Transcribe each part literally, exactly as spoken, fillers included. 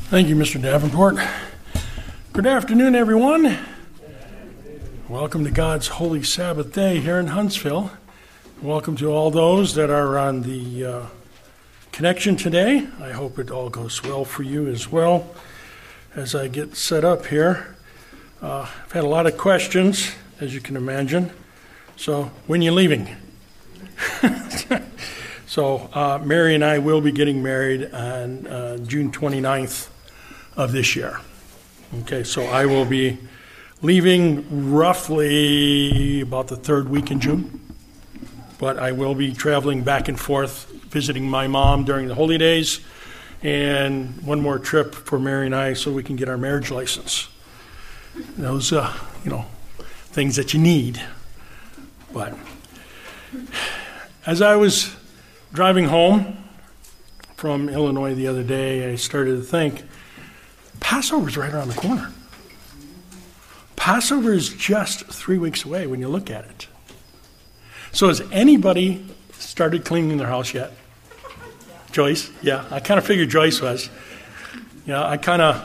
Thank you, Mister Davenport. Good afternoon, everyone. Welcome to God's Holy Sabbath Day here in Huntsville. Welcome to all those that are on the uh, connection today. I hope it all goes well for you as well as I get set up here. Uh, I've had a lot of questions, as you can imagine. So, when are you leaving? so, uh, Mary and I will be getting married on uh, June twenty-ninth of this year. Okay, so I will be leaving roughly about the third week in June, but I will be traveling back and forth, visiting my mom during the holy days, and one more trip for Mary and I so we can get our marriage license. Those, uh, you know, things that you need. But as I was driving home from Illinois the other day, I started to think, Passover's right around the corner. Passover is just three weeks away when you look at it. So has anybody started cleaning their house yet? Joyce? Yeah, I kind of figured Joyce was. Yeah, I kind of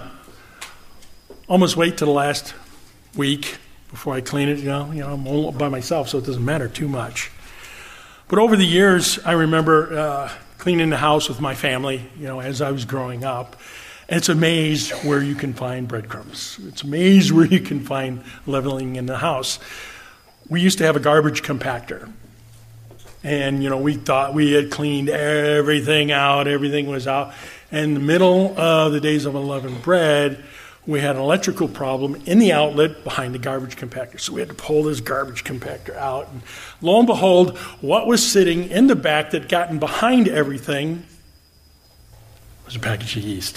almost wait till the last week before I clean it. You know, you know, I'm all by myself, so it doesn't matter too much. But over the years, I remember uh, cleaning the house with my family, you know, as I was growing up. And it's amazed where you can find breadcrumbs. It's amazed where you can find leveling in the house. We used to have a garbage compactor. And, you know, we thought we had cleaned everything out. Everything was out. And in the middle of the days of unleavened bread, we had an electrical problem in the outlet behind the garbage compactor. So we had to pull this garbage compactor out. And lo and behold, what was sitting in the back that gotten behind everything was a package of yeast.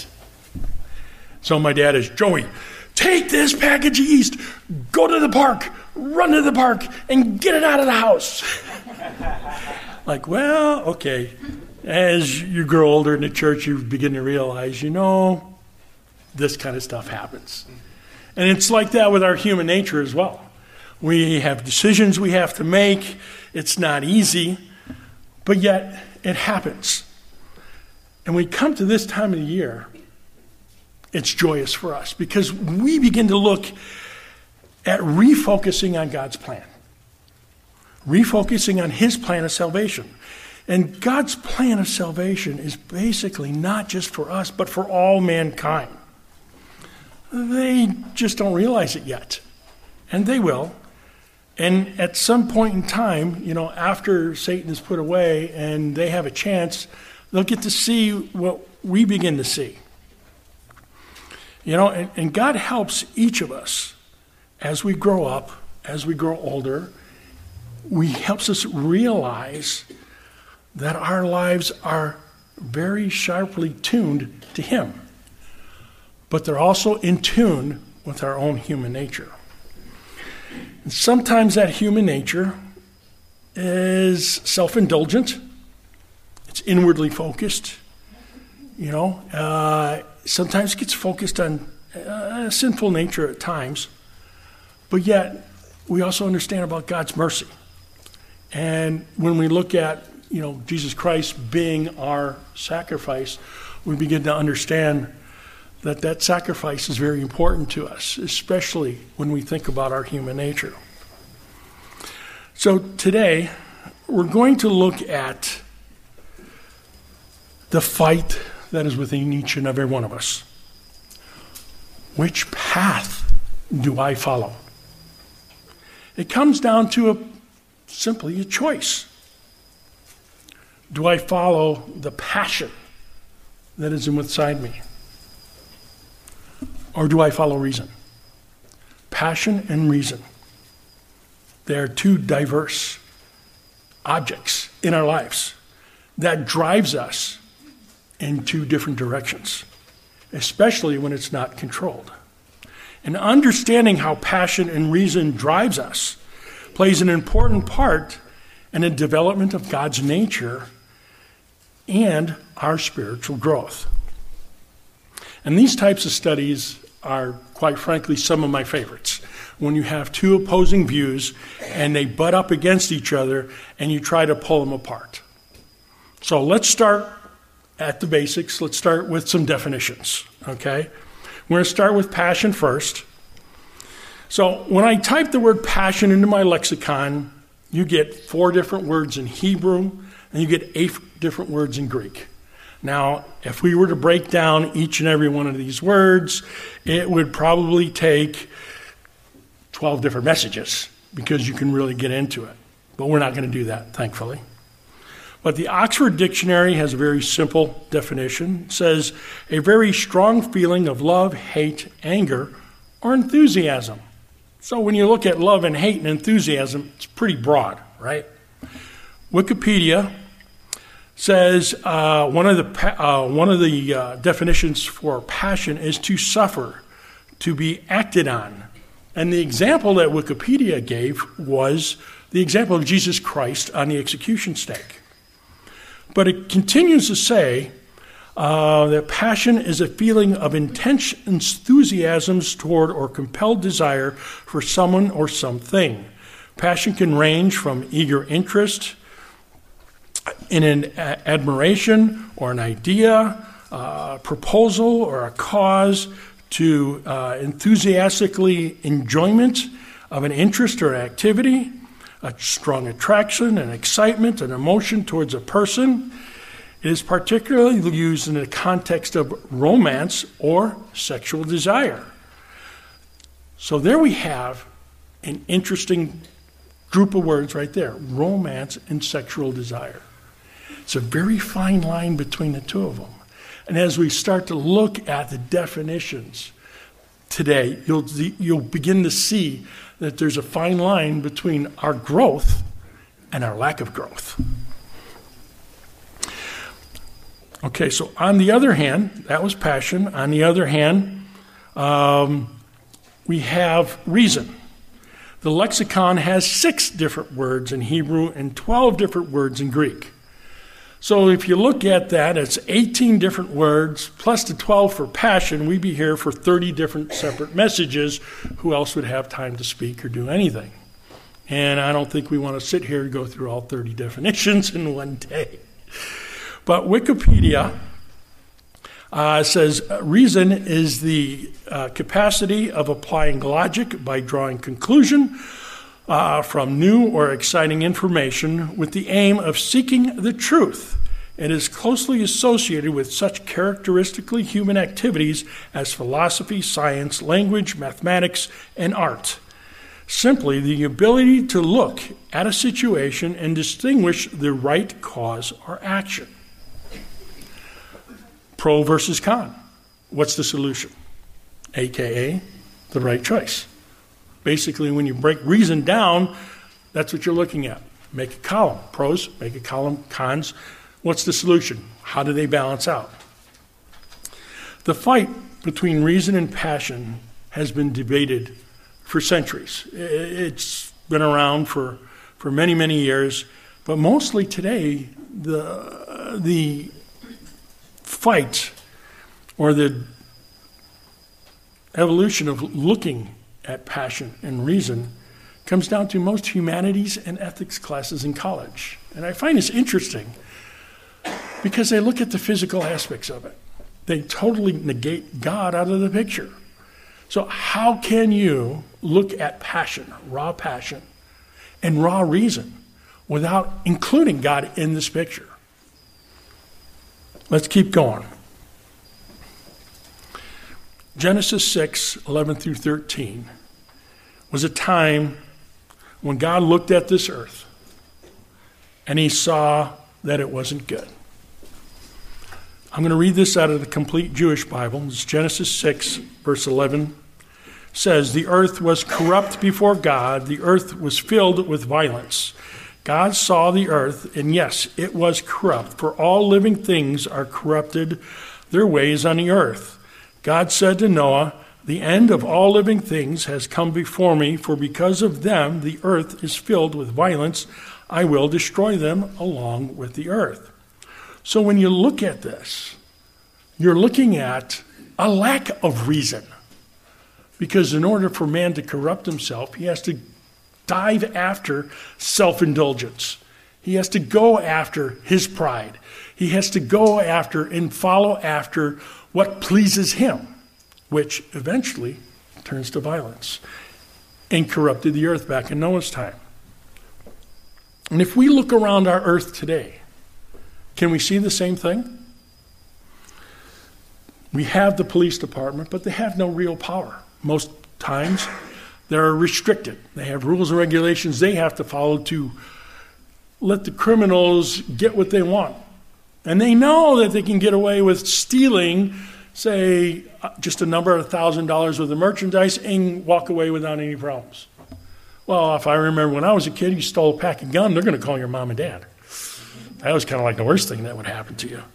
So my dad is, Joey, take this package of yeast, go to the park, run to the park, and get it out of the house. Like, well, okay. As you grow older in the church, you begin to realize, you know, this kind of stuff happens. And it's like that with our human nature as well. We have decisions we have to make. It's not easy, but yet it happens. And we come to this time of the year, it's joyous for us because we begin to look at refocusing on God's plan, refocusing on His plan of salvation. And God's plan of salvation is basically not just for us, but for all mankind. They just don't realize it yet, and they will. And at some point in time, you know, after Satan is put away and they have a chance, they'll get to see what we begin to see. You know, and, and God helps each of us as we grow up, as we grow older. He helps us realize that our lives are very sharply tuned to Him, but they're also in tune with our own human nature. And sometimes that human nature is self-indulgent. It's inwardly focused. You know, uh, sometimes it gets focused on uh, sinful nature at times, but yet we also understand about God's mercy. And when we look at, you know, Jesus Christ being our sacrifice, we begin to understand that that sacrifice is very important to us, especially when we think about our human nature. So today, we're going to look at the fight that is within each and every one of us. Which path do I follow? It comes down to a, simply a choice. Do I follow the passion that is inside me? Or do I follow reason? Passion and reason. They are two diverse objects in our lives that drives us in two different directions, especially when it's not controlled. And understanding how passion and reason drives us plays an important part in the development of God's nature and our spiritual growth. And these types of studies are, quite frankly, some of my favorites. When you have two opposing views and they butt up against each other and you try to pull them apart. So let's start at the basics. Let's start with some definitions, okay? We're going to start with passion first. So when I type the word passion into my lexicon, you get four different words in Hebrew, and you get eight different words in Greek. Now, if we were to break down each and every one of these words, it would probably take twelve different messages because you can really get into it. But we're not going to do that, thankfully. But the Oxford Dictionary has a very simple definition. It says, a very strong feeling of love, hate, anger, or enthusiasm. So when you look at love and hate and enthusiasm, it's pretty broad, right? Wikipedia says uh, one of the uh, one of the uh, definitions for passion is to suffer, to be acted on. And the example that Wikipedia gave was the example of Jesus Christ on the execution stake. But it continues to say uh, that passion is a feeling of intense enthusiasms toward or compelled desire for someone or something. Passion can range from eager interest in an a- admiration or an idea, uh, proposal or a cause, to uh, enthusiastically enjoyment of an interest or activity, a strong attraction, an excitement, an emotion towards a person. It is particularly used in the context of romance or sexual desire. So there we have an interesting group of words right there, romance and sexual desire. It's a very fine line between the two of them. And as we start to look at the definitions today, you'll you'll begin to see that there's a fine line between our growth and our lack of growth. Okay, so on the other hand, that was passion. On the other hand, um, we have reason. The lexicon has six different words in Hebrew and twelve different words in Greek. So if you look at that, it's eighteen different words, plus the twelve for passion. We'd be here for thirty different separate messages. Who else would have time to speak or do anything? And I don't think we want to sit here and go through all thirty definitions in one day. But Wikipedia uh, says reason is the uh, capacity of applying logic by drawing conclusion Uh, from new or exciting information with the aim of seeking the truth. It is closely associated with such characteristically human activities as philosophy, science, language, mathematics, and art. Simply the ability to look at a situation and distinguish the right cause or action. Pro versus con. What's the solution? A K A the right choice. Basically, when you break reason down, that's what you're looking at. Make a column. Pros, make a column. Cons. What's the solution? How do they balance out? The fight between reason and passion has been debated for centuries. It's been around for, for many, many years. But mostly today, the, the fight or the evolution of looking at passion and reason comes down to most humanities and ethics classes in college. And I find this interesting because they look at the physical aspects of it. They totally negate God out of the picture. So how can you look at passion, raw passion, and raw reason without including God in this picture? Let's keep going. Genesis six, eleven through thirteen was a time when God looked at this earth and he saw that it wasn't good. I'm going to read this out of the Complete Jewish Bible. It's Genesis six, verse eleven. It says, the earth was corrupt before God. The earth was filled with violence. God saw the earth, and yes, it was corrupt, for all living things are corrupted their ways on the earth. God said to Noah, the end of all living things has come before me, for because of them the earth is filled with violence. I will destroy them along with the earth. So when you look at this, you're looking at a lack of reason. Because in order for man to corrupt himself, he has to dive after self-indulgence. He has to go after his pride. He has to go after and follow after what pleases him, which eventually turns to violence and corrupted the earth back in Noah's time. And if we look around our earth today, can we see the same thing? We have the police department, but they have no real power. Most times, they're restricted. They have rules and regulations they have to follow to let the criminals get what they want. And they know that they can get away with stealing, say, just a number of thousand dollars worth of merchandise and walk away without any problems. Well, if I remember when I was a kid, you stole a pack of gum, they're going to call your mom and dad. That was kind of like the worst thing that would happen to you.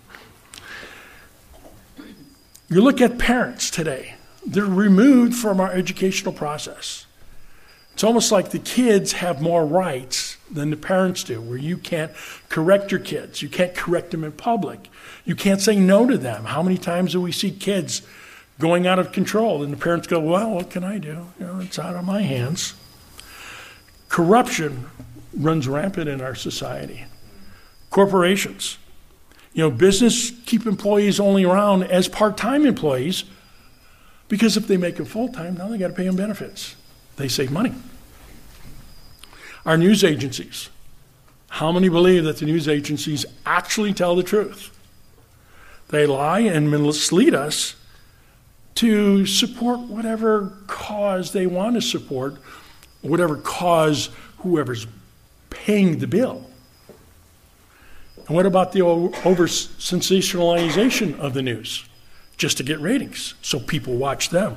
You look at parents today. They're removed from our educational process. It's almost like the kids have more rights than the parents do, where you can't correct your kids. You can't correct them in public. You can't say no to them. How many times do we see kids going out of control and the parents go, well, what can I do? You know, it's out of my hands. Corruption runs rampant in our society. Corporations. You know, business keep employees only around as part-time employees because if they make them full-time, now they got to pay them benefits. They save money. Our news agencies. How many believe that the news agencies actually tell the truth? They lie and mislead us to support whatever cause they want to support, whatever cause whoever's paying the bill. And what about the over-sensationalization of the news? Just to get ratings, so people watch them.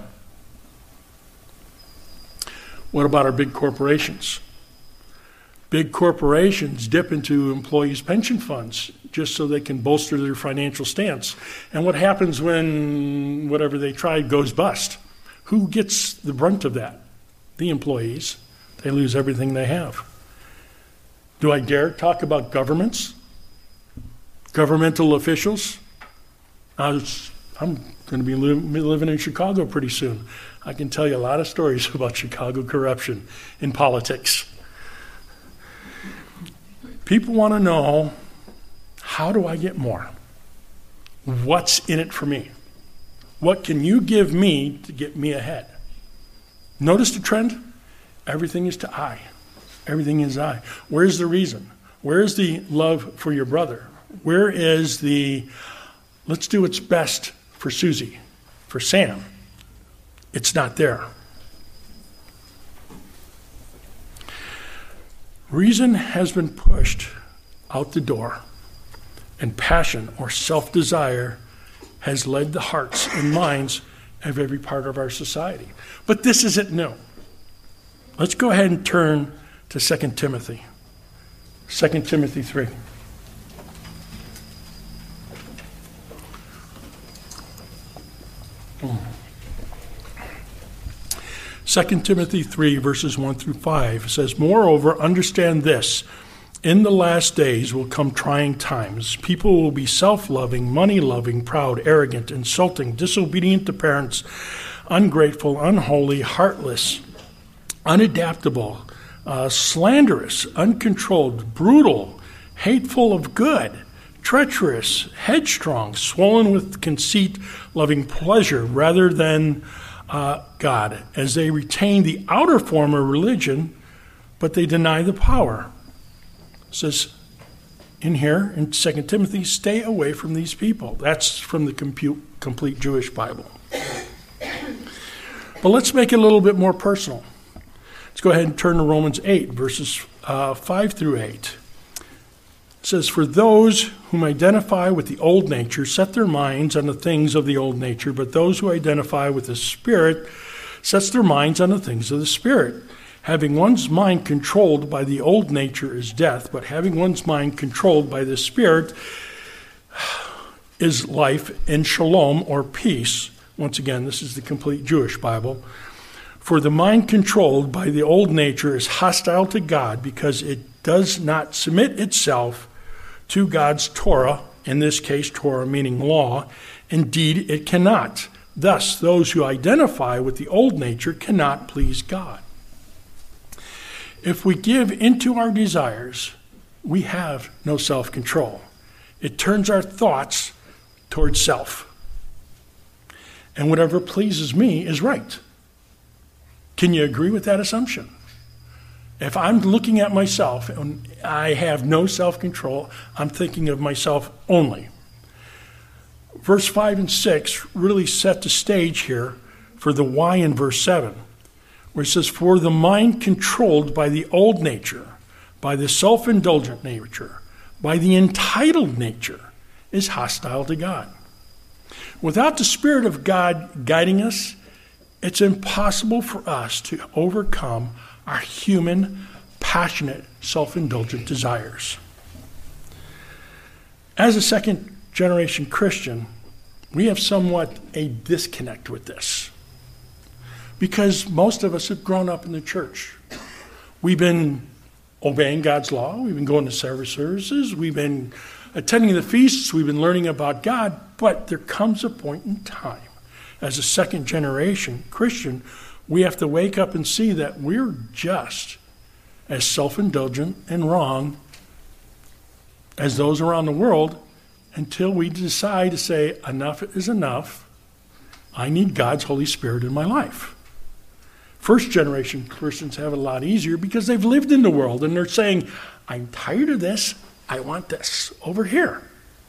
What about our big corporations? Big corporations dip into employees' pension funds just so they can bolster their financial stance. And what happens when whatever they tried goes bust? Who gets the brunt of that? The employees. They lose everything they have. Do I dare talk about governments? Governmental officials? I was, I'm going to be li- living in Chicago pretty soon. I can tell you a lot of stories about Chicago corruption in politics. People want to know, how do I get more? What's in it for me? What can you give me to get me ahead? Notice the trend? Everything is to I. Everything is I. Where's the reason? Where's the love for your brother? Where is the, let's do what's best for Susie, for Sam? It's not there. Reason has been pushed out the door, and passion or self-desire has led the hearts and minds of every part of our society. But this isn't new. Let's go ahead and turn to Second Timothy. Second Timothy three. Second Timothy three, verses one through five says, moreover, understand this. In the last days will come trying times. People will be self-loving, money-loving, proud, arrogant, insulting, disobedient to parents, ungrateful, unholy, heartless, unadaptable, uh, slanderous, uncontrolled, brutal, hateful of good, treacherous, headstrong, swollen with conceit, loving pleasure rather than uh, God, as they retain the outer form of religion, but they deny the power. It says in here in Second Timothy, stay away from these people. That's from the compute, complete Jewish Bible. But let's make it a little bit more personal. Let's go ahead and turn to Romans eight, verses uh, five through eight. It says, for those whom identify with the old nature set their minds on the things of the old nature, but those who identify with the Spirit sets their minds on the things of the Spirit. Having one's mind controlled by the old nature is death, but having one's mind controlled by the Spirit is life and shalom, or peace. Once again, this is the complete Jewish Bible. For the mind controlled by the old nature is hostile to God because it does not submit itself to God's Torah, in this case, Torah meaning law. Indeed, it cannot. Thus, those who identify with the old nature cannot please God. If we give into our desires, we have no self-control. It turns our thoughts towards self. And whatever pleases me is right. Can you agree with that assumption? If I'm looking at myself and I have no self-control, I'm thinking of myself only. Verse five and six really set the stage here for the why in verse seven, where it says, "For the mind controlled by the old nature, by the self-indulgent nature, by the entitled nature, is hostile to God." Without the Spirit of God guiding us, it's impossible for us to overcome our human, passionate, self-indulgent desires. As a second-generation Christian, we have somewhat a disconnect with this, because most of us have grown up in the church. We've been obeying God's law. We've been going to services. We've been attending the feasts. We've been learning about God. But there comes a point in time, as a second-generation Christian, we have to wake up and see that we're just as self-indulgent and wrong as those around the world until we decide to say, enough is enough. I need God's Holy Spirit in my life. First-generation Christians have it a lot easier because they've lived in the world and they're saying, I'm tired of this. I want this over here.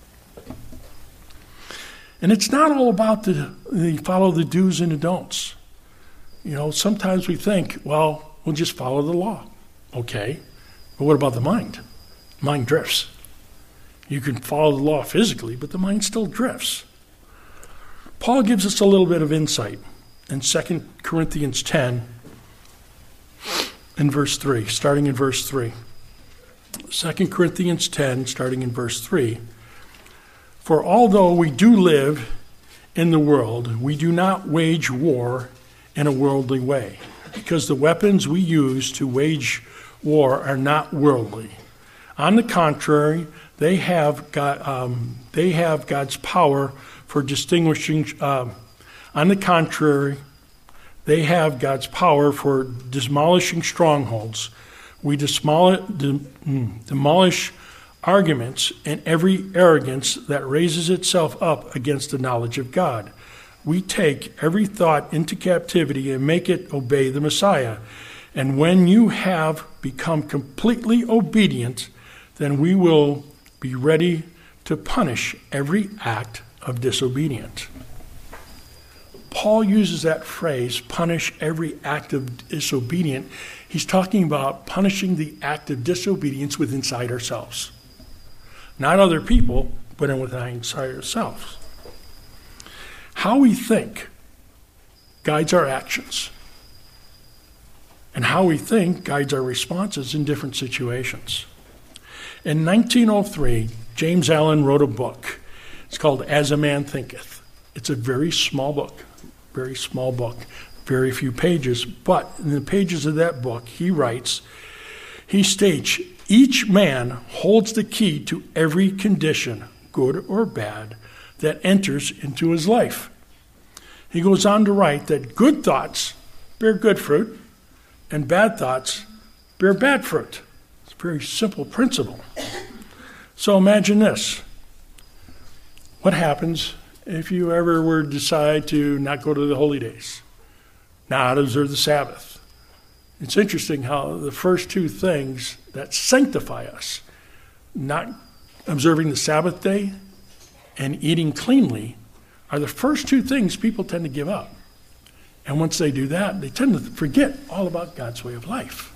And it's not all about the, the follow the do's and the don'ts. You know, sometimes we think, well, we'll just follow the law. Okay, but what about the mind? Mind drifts. You can follow the law physically, but the mind still drifts. Paul gives us a little bit of insight in Second Corinthians ten in verse three, starting in verse three. Second Corinthians ten, starting in verse three. "For although we do live in the world, we do not wage war in a worldly way, because the weapons we use to wage war are not worldly. On the contrary, they have God, um, they have God's power for distinguishing. Um, on the contrary, they have God's power for demolishing strongholds. We demolish, demolish arguments and every arrogance that raises itself up against the knowledge of God. We take every thought into captivity and make it obey the Messiah. And when you have become completely obedient, then we will be ready to punish every act of disobedience." Paul uses that phrase, punish every act of disobedience. He's talking about punishing the act of disobedience within inside ourselves. Not other people, but inside ourselves. How we think guides our actions. And how we think guides our responses in different situations. In nineteen oh three, James Allen wrote a book. It's called As a Man Thinketh. It's a very small book, very small book, very few pages. But in the pages of that book, he writes, he states, each man holds the key to every condition, good or bad, that enters into his life. He goes on to write that good thoughts bear good fruit, and bad thoughts bear bad fruit. It's a very simple principle. So imagine this. What happens if you ever were to decide to not go to the holy days, not observe the Sabbath? It's interesting how the first two things that sanctify us, not observing the Sabbath day and eating cleanly, are the first two things people tend to give up. And once they do that, they tend to forget all about God's way of life.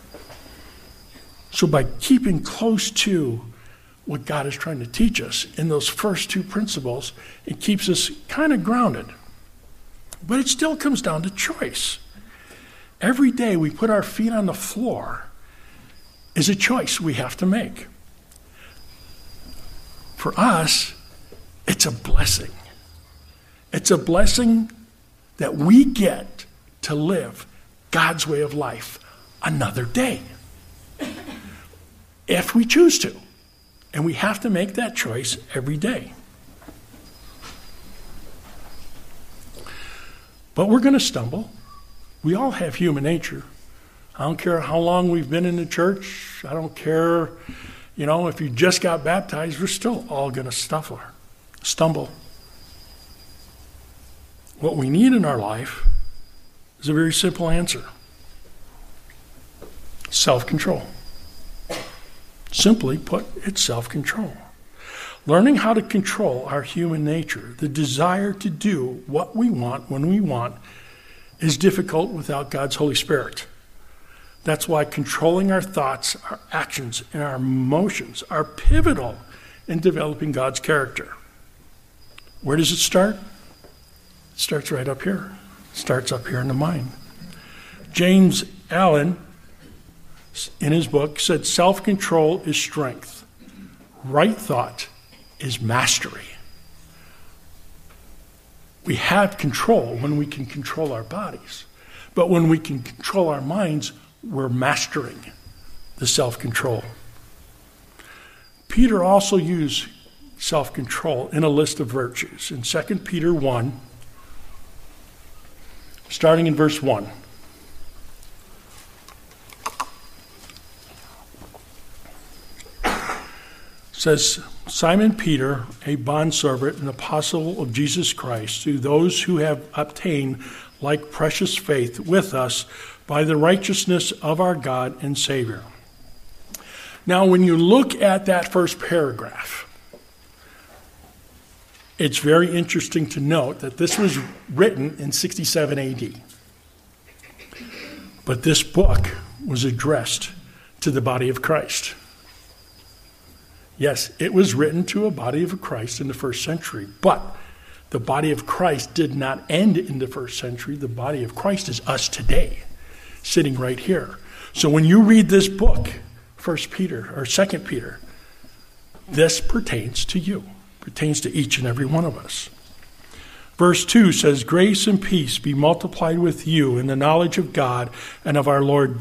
So by keeping close to what God is trying to teach us in those first two principles, it keeps us kind of grounded. But it still comes down to choice. Every day we put our feet on the floor is a choice we have to make. For us, it's a blessing. It's a blessing that we get to live God's way of life another day, if we choose to. And we have to make that choice every day. But we're going to stumble. We all have human nature. I don't care how long we've been in the church. I don't care You know, if you just got baptized, we're still all going to stumble. Stumble. What we need in our life is a very simple answer. Self-control. Simply put, it's self-control. Learning how to control our human nature, the desire to do what we want when we want, is difficult without God's Holy Spirit. That's why controlling our thoughts, our actions, and our emotions are pivotal in developing God's character. Where does it start? It starts right up here. It starts up here in the mind. James Allen, in his book, said self-control is strength. Right thought is mastery. We have control when we can control our bodies. But when we can control our minds, we're mastering the self-control. Peter also used self-control in a list of virtues. In Second Peter one, starting in verse one. Says, Simon Peter, a bondservant and apostle of Jesus Christ, to those who have obtained like precious faith with us by the righteousness of our God and Savior. Now, when you look at that first paragraph, it's very interesting to note that this was written in sixty-seven A D. But this book was addressed to the body of Christ. Yes, it was written to a body of Christ in the first century, but the body of Christ did not end in the first century. The body of Christ is us today, sitting right here. So when you read this book, First Peter or Second Peter, this pertains to you, pertains to each and every one of us. Verse two says, grace and peace be multiplied with you in the knowledge of God and of our Lord,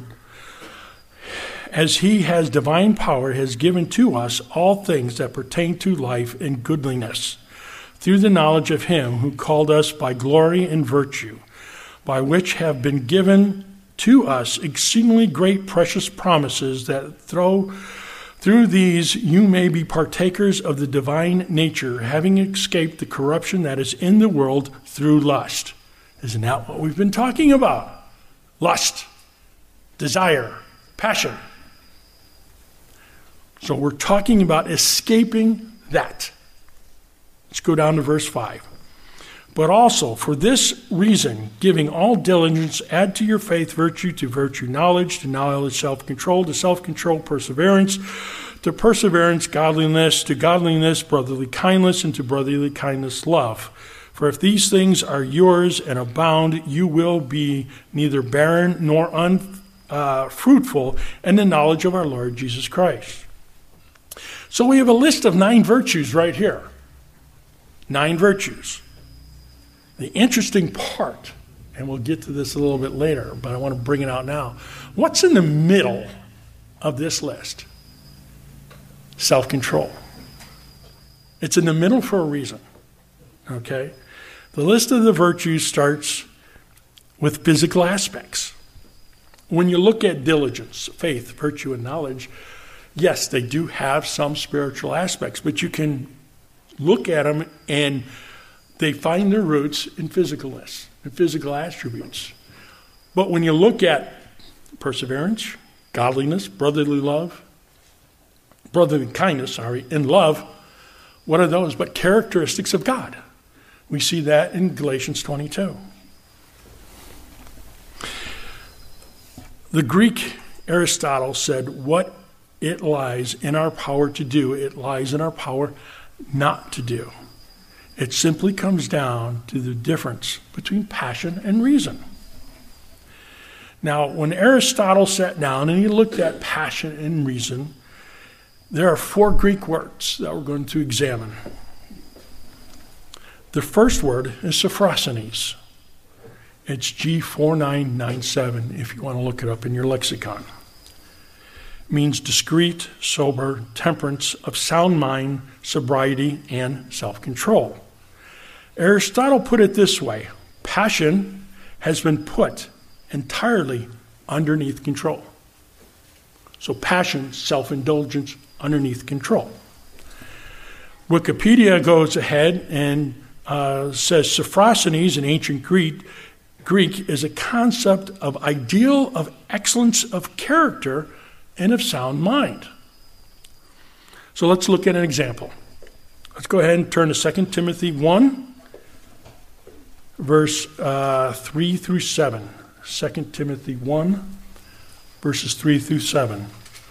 as he has divine power, has given to us all things that pertain to life and goodliness, through the knowledge of him who called us by glory and virtue, by which have been given to us exceedingly great precious promises, that through, through these you may be partakers of the divine nature, having escaped the corruption that is in the world through lust. Isn't that what we've been talking about? Lust, desire, passion. So we're talking about escaping that. Let's go down to verse five. But also, for this reason, giving all diligence, add to your faith virtue, to virtue knowledge, to knowledge self-control, to self-control perseverance, to perseverance godliness, to godliness brotherly kindness, and to brotherly kindness love. For if these things are yours and abound, you will be neither barren nor unfruitful in the knowledge of our Lord Jesus Christ. So we have a list of nine virtues right here. Nine virtues. The interesting part, and we'll get to this a little bit later, but I want to bring it out now. What's in the middle of this list? Self-control. It's in the middle for a reason. Okay? The list of the virtues starts with physical aspects. When you look at diligence, faith, virtue, and knowledge, yes, they do have some spiritual aspects, but you can look at them and they find their roots in physicalness, in physical attributes. But when you look at perseverance, godliness, brotherly love, brotherly kindness, sorry, and love, what are those but characteristics of God? We see that in Galatians twenty-two. The Greek Aristotle said, what it lies in our power to do, it lies in our power not to do. It simply comes down to the difference between passion and reason. Now, when Aristotle sat down and he looked at passion and reason, there are four Greek words that we're going to examine. The first word is sophrosynes. It's G four nine nine seven if you want to look it up in your lexicon. It means discreet, sober, temperance, of sound mind, sobriety, and self-control. Aristotle put it this way: passion has been put entirely underneath control. So passion, self-indulgence, underneath control. Wikipedia goes ahead and uh, says Sophrosthenes in ancient Greek, Greek is a concept of ideal of excellence of character and of sound mind. So let's look at an example. Let's go ahead and turn to Second Timothy one, verse uh, three through seven. Second Timothy one, verses three through seven.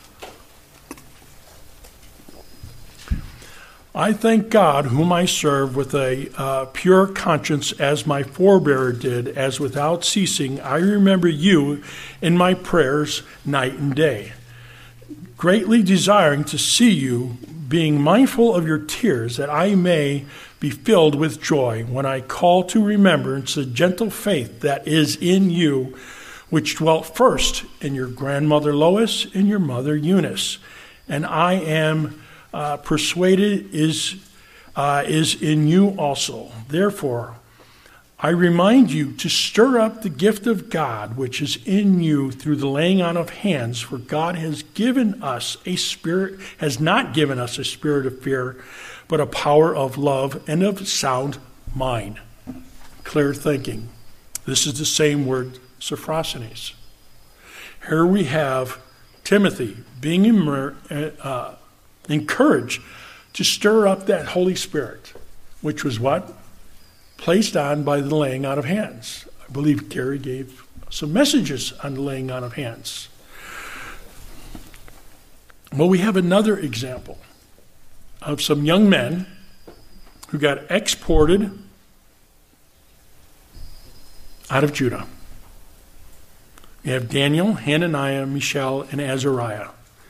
I thank God, whom I serve with a uh, pure conscience, as my forebearer did, as without ceasing I remember you in my prayers night and day, greatly desiring to see you, being mindful of your tears, that I may be filled with joy when I call to remembrance the gentle faith that is in you, which dwelt first in your grandmother Lois and your mother Eunice, and I am uh, persuaded is uh, is in you also. Therefore, I remind you to stir up the gift of God which is in you through the laying on of hands, for God has given us a spirit, has not given us a spirit of fear, but a power of love and of sound mind. Clear thinking. This is the same word, Sophrosthenes. Here we have Timothy being immer, uh, encouraged to stir up that Holy Spirit, which was what? Placed on by the laying on of hands. I believe Gary gave some messages on the laying on of hands. Well, we have another example of some young men who got exported out of Judah. We have Daniel, Hananiah, Mishael, and Azariah.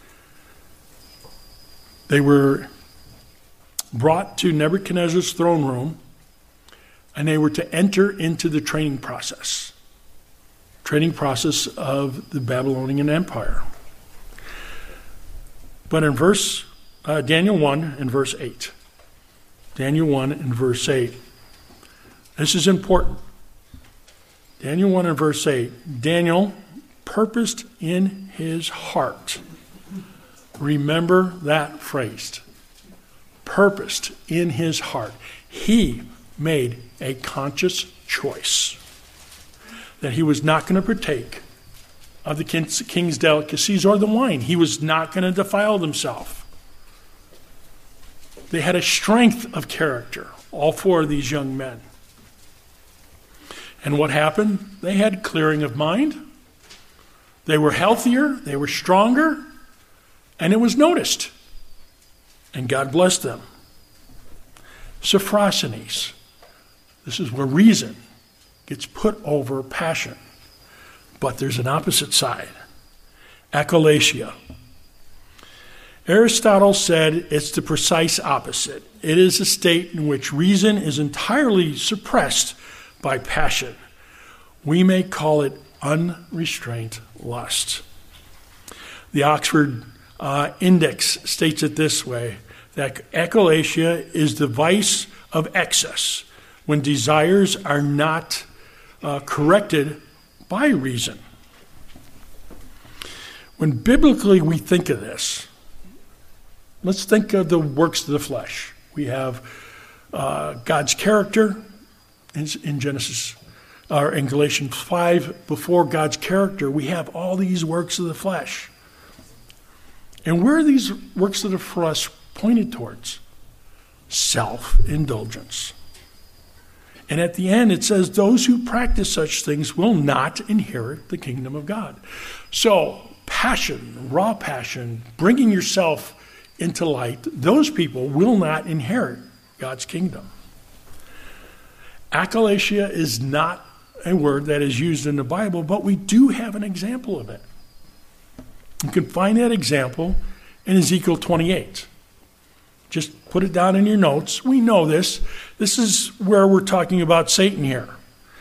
They were brought to Nebuchadnezzar's throne room, and they were to enter into the training process, training process of the Babylonian Empire. But in verse uh, Daniel one and verse eight, Daniel one and verse eight, this is important. Daniel one and verse eight, Daniel purposed in his heart. Remember that phrase. Purposed in his heart. He made a conscious choice that he was not going to partake of the king's delicacies or the wine. He was not going to defile himself. They had a strength of character, all four of these young men. And what happened? They had clearing of mind. They were healthier. They were stronger. And it was noticed. And God blessed them. Sophrosthenes. This is where reason gets put over passion. But there's an opposite side. Achalacia. Aristotle said it's the precise opposite. It is a state in which reason is entirely suppressed by passion. We may call it unrestrained lust. The Oxford uh, Index states it this way, that achalacia is the vice of excess, when desires are not uh, corrected by reason. When biblically we think of this, let's think of the works of the flesh. We have uh, God's character in, in Genesis, or in Galatians five. Before God's character, we have all these works of the flesh. And where are these works of the flesh pointed towards? Self-indulgence. And at the end, it says, those who practice such things will not inherit the kingdom of God. So, passion, raw passion, bringing yourself into light, those people will not inherit God's kingdom. Achalacia is not a word that is used in the Bible, but we do have an example of it. You can find that example in Ezekiel twenty-eight. Just put it down in your notes. We know this. This is where we're talking about Satan here.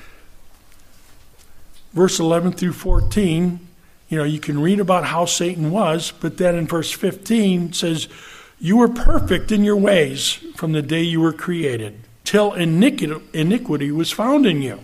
Verse eleven through fourteen, you know, you can read about how Satan was, but then in verse fifteen it says, you were perfect in your ways from the day you were created, till iniquity was found in you.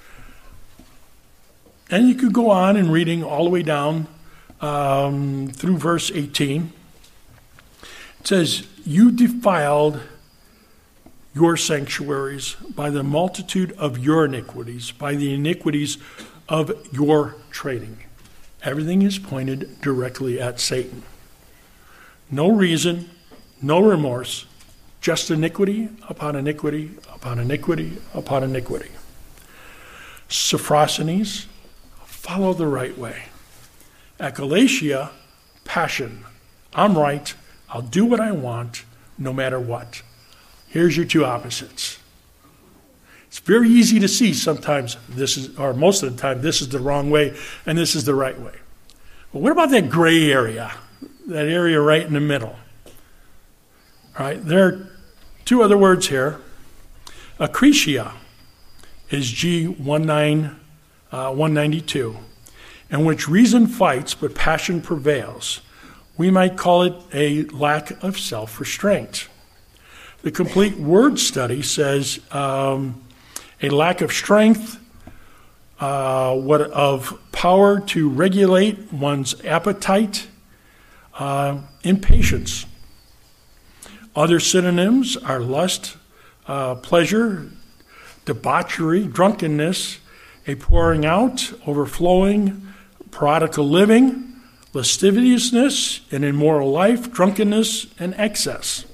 And you could go on and reading all the way down um, through verse eighteen. It says, you defiled your sanctuaries by the multitude of your iniquities, by the iniquities of your trading. Everything is pointed directly at Satan. No reason, no remorse, just iniquity upon iniquity upon iniquity upon iniquity. Sophrosines, follow the right way. Achalacia, passion. I'm right. I'll do what I want, no matter what. Here's your two opposites. It's very easy to see sometimes this is, or most of the time, this is the wrong way and this is the right way. But what about that gray area? That area right in the middle? All right, there are two other words here. Acritia is G one ninety-two, in which reason fights but passion prevails. We might call it a lack of self-restraint. The complete word study says um, a lack of strength, uh, what of power to regulate one's appetite, uh, impatience. Other synonyms are lust, uh, pleasure, debauchery, drunkenness, a pouring out, overflowing, prodigal living, lasciviousness, an immoral life, drunkenness, and excess.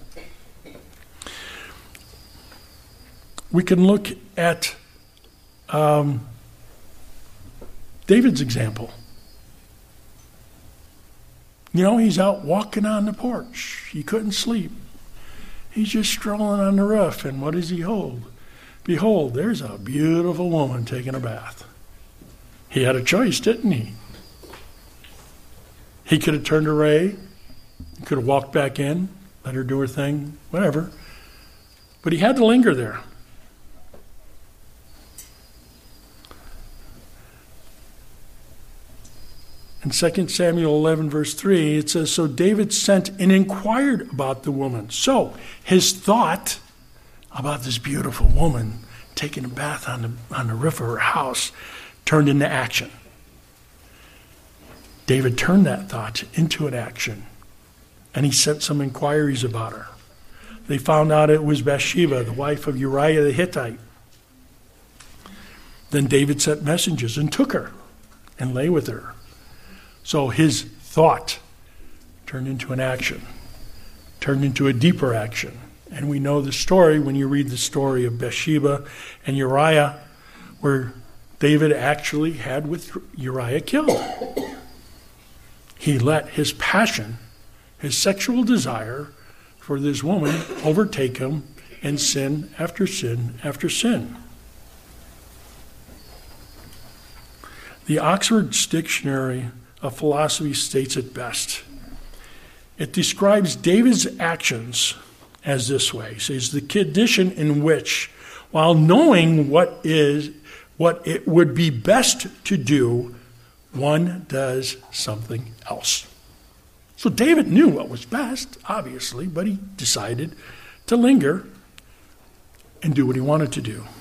We can look at um, David's example. You know, he's out walking on the porch. He couldn't sleep. He's just strolling on the roof, and what does he hold? Behold, there's a beautiful woman taking a bath. He had a choice, didn't he? He could have turned away. He could have walked back in, let her do her thing, whatever. But he had to linger there. In Second Samuel eleven, verse three, it says, so David sent and inquired about the woman. So his thought about this beautiful woman taking a bath on the, on the roof of her house turned into action. David turned that thought into an action, and he sent some inquiries about her. They found out it was Bathsheba, the wife of Uriah the Hittite. Then David sent messengers and took her and lay with her. So his thought turned into an action, turned into a deeper action. And we know the story when you read the story of Bathsheba and Uriah, where David actually had with Uriah killed. He let his passion, his sexual desire for this woman overtake him in sin after sin after sin. The Oxford Dictionary of Philosophy states it best. It describes David's actions as this way. It says the condition in which, while knowing what is what it would be best to do, one does something else. So David knew what was best, obviously, but he decided to linger and do what he wanted to do.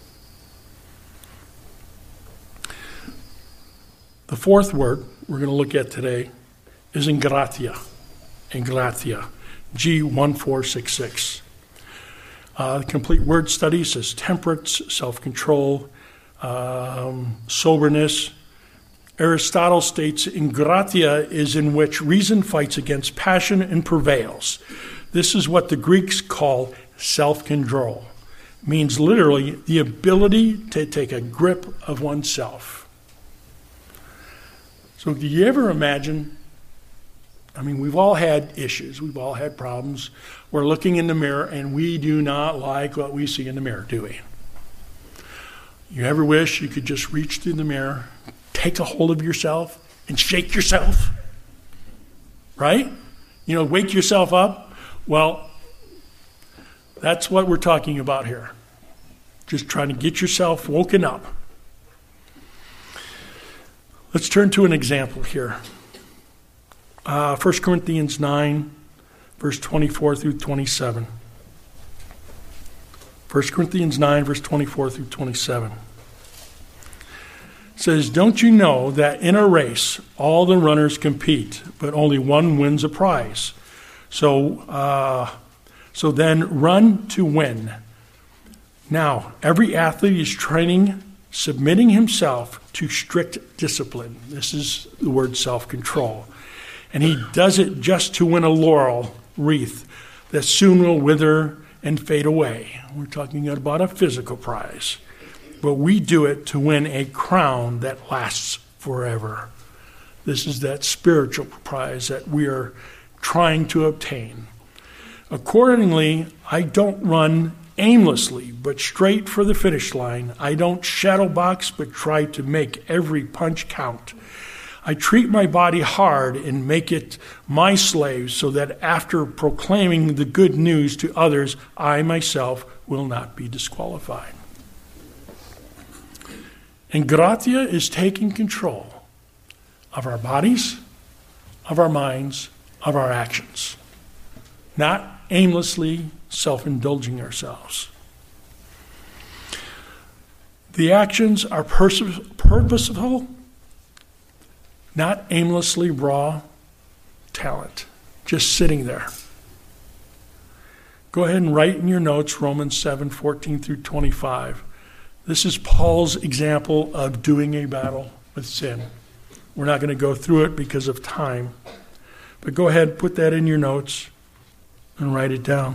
The fourth word we're going to look at today is ingratia. Ingratia. G one four six six. Uh, the complete word study says temperance, self-control, um, soberness. Aristotle states ingratia is in which reason fights against passion and prevails. This is what the Greeks call self-control. It means literally the ability to take a grip of oneself. So do you ever imagine, I mean, we've all had issues. We've all had problems. We're looking in the mirror and we do not like what we see in the mirror, do we? You ever wish you could just reach through the mirror, take a hold of yourself, and shake yourself? Right? You know, wake yourself up? Well, that's what we're talking about here. Just trying to get yourself woken up. Let's turn to an example here. Uh, First Corinthians nine, verse twenty-four through twenty-seven. First Corinthians nine, verse twenty-four through twenty-seven. It says, don't you know that in a race all the runners compete, but only one wins a prize? So, uh, so then run to win. Now, every athlete is training, submitting himself to strict discipline. This is the word self-control. And he does it just to win a laurel wreath that soon will wither and fade away. We're talking about a physical prize. But we do it to win a crown that lasts forever. This is that spiritual prize that we are trying to obtain. Accordingly, I don't run aimlessly, but straight for the finish line. I don't shadow box, but try to make every punch count. I treat my body hard and make it my slave so that after proclaiming the good news to others, I myself will not be disqualified. And Gratia is taking control of our bodies, of our minds, of our actions, not aimlessly self-indulging ourselves. The actions are pers- purposeful, not aimlessly raw talent, just sitting there. Go ahead and write in your notes Romans seven, fourteen through twenty-five. This is Paul's example of doing a battle with sin. We're not going to go through it because of time. But go ahead, put that in your notes and write it down.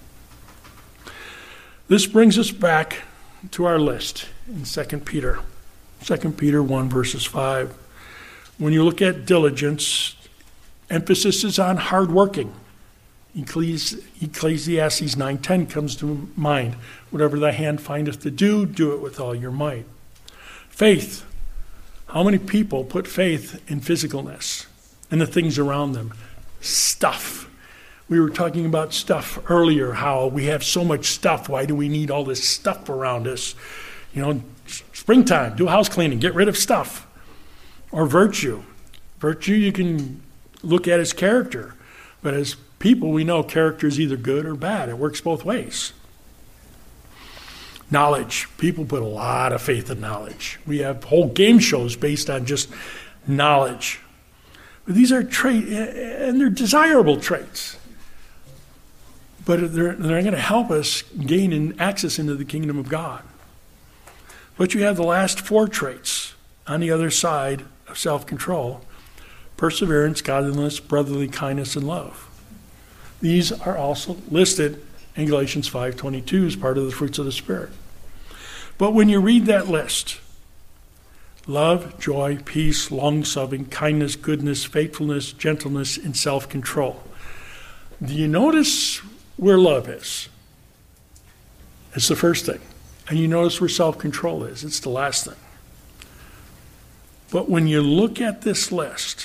This brings us back to our list in Second Peter. Second Peter one, verses five. When you look at diligence, emphasis is on hard working. Ecclesiastes nine ten comes to mind. Whatever thy hand findeth to do, do it with all your might. Faith. How many people put faith in physicalness and the things around them? Stuff. We were talking about stuff earlier, how we have so much stuff. Why do we need all this stuff around us? You know, springtime, do house cleaning, get rid of stuff. Or virtue. Virtue you can look at as character. But as people, we know character is either good or bad. It works both ways. Knowledge. People put a lot of faith in knowledge. We have whole game shows based on just knowledge. But these are traits, and they're desirable traits. But they're, they're going to help us gain access into the kingdom of God. But you have the last four traits on the other side of self-control: perseverance, godliness, brotherly kindness, and love. These are also listed in Galatians five twenty-two as part of the fruits of the Spirit. But when you read that list, love, joy, peace, long-suffering, kindness, goodness, faithfulness, gentleness, and self-control, do you notice where love is? It's the first thing. And you notice where self-control is. It's the last thing. But when you look at this list,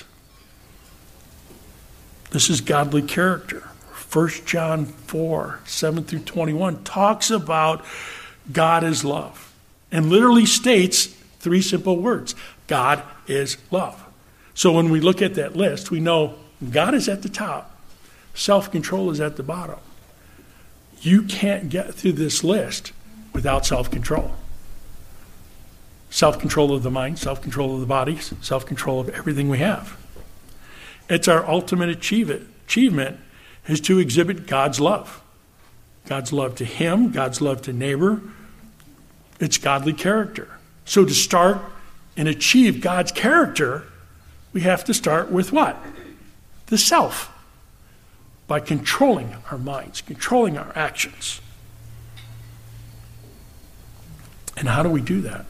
this is godly character. First John four, seven through twenty-one talks about God is love. And literally states three simple words. God is love. So when we look at that list, we know God is at the top. Self-control is at the bottom. You can't get through this list without self-control. Self-control of the mind, self-control of the body, self-control of everything we have. It's our ultimate achievement, achievement is to exhibit God's love. God's love to him, God's love to neighbor. It's godly character. So to start and achieve God's character, we have to start with what? The self. By controlling our minds, controlling our actions. And how do we do that?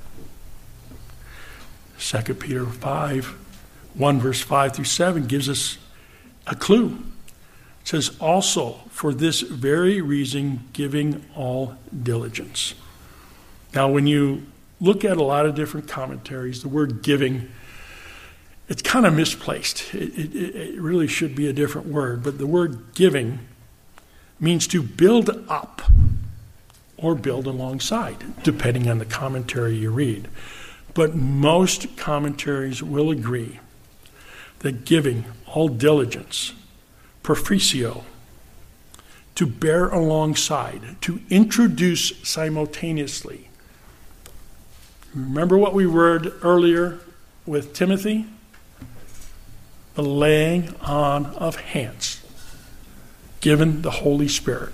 Second Peter five, one verse five through seven gives us a clue. It says, also for this very reason giving all diligence. Now when you look at a lot of different commentaries, the word giving, it's kind of misplaced. It, it, it really should be a different word. But the word giving means to build up or build alongside, depending on the commentary you read. But most commentaries will agree that giving all diligence, perficio, to bear alongside, to introduce simultaneously. Remember what we read earlier with Timothy? The laying on of hands. given the Holy Spirit.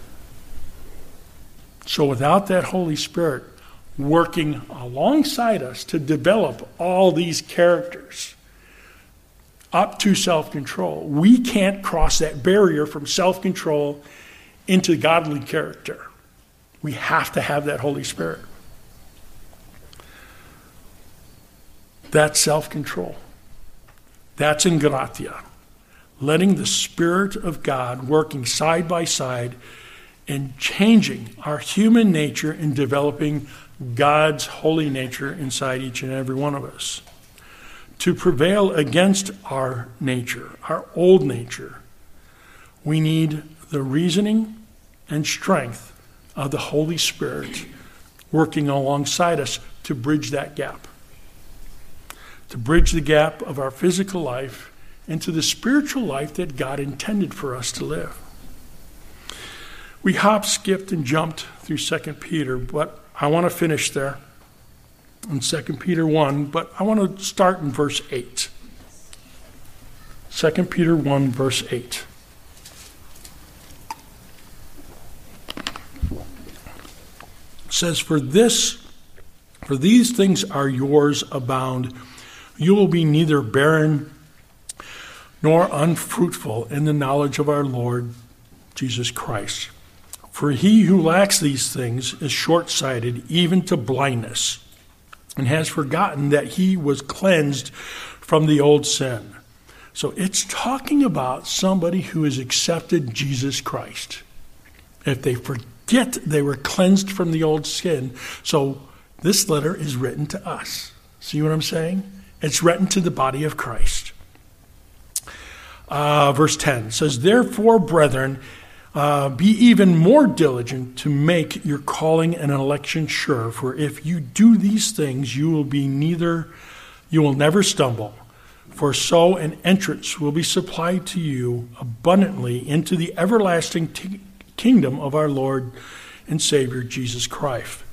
So without that Holy Spirit working alongside us to develop all these characters up to self-control, we can't cross that barrier from self-control into godly character. We have to have that Holy Spirit. That's self-control. That's in gratia. Letting the Spirit of God working side by side and changing our human nature and developing God's holy nature inside each and every one of us. To prevail against our nature, our old nature, we need the reasoning and strength of the Holy Spirit working alongside us to bridge that gap. To bridge the gap of our physical life into the spiritual life that God intended for us to live. We hopped, skipped, and jumped through Second Peter, but I want to finish there in Second Peter one, but I want to start in verse eight. Second Peter one, verse eight. It says, For this, for these things are yours abound. You will be neither barren nor unfruitful in the knowledge of our Lord Jesus Christ. For he who lacks these things is short-sighted, even to blindness, and has forgotten that he was cleansed from the old sin. So it's talking about somebody who has accepted Jesus Christ. If they forget they were cleansed from the old sin, so this letter is written to us. See what I'm saying? It's written to the body of Christ. Uh, verse ten says, Therefore, brethren, uh, be even more diligent to make your calling and election sure. For if you do these things, you will be neither, you will never stumble. For so an entrance will be supplied to you abundantly into the everlasting t- kingdom of our Lord and Savior Jesus Christ.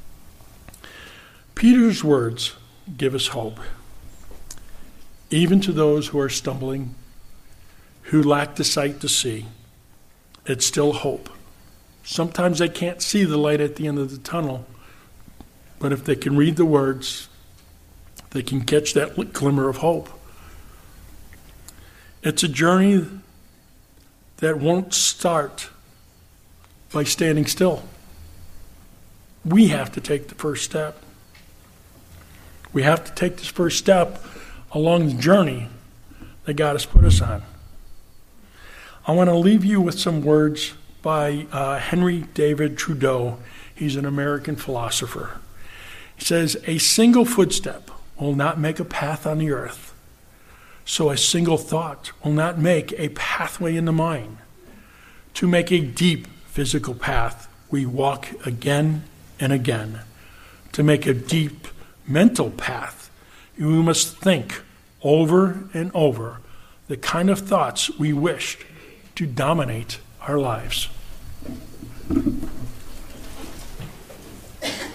Peter's words give us hope. Even to those who are stumbling, who lack the sight to see, it's still hope. Sometimes they can't see the light at the end of the tunnel, but if they can read the words, they can catch that glimmer of hope. It's a journey that won't start by standing still. We have to take the first step. We have to take this first step along the journey that God has put us on. I want to leave you with some words by uh, Henry David Trudeau. He's an American philosopher. He says, a single footstep will not make a path on the earth, so a single thought will not make a pathway in the mind. To make a deep physical path, we walk again and again. To make a deep mental path, we must think over and over the kind of thoughts we wished to dominate our lives.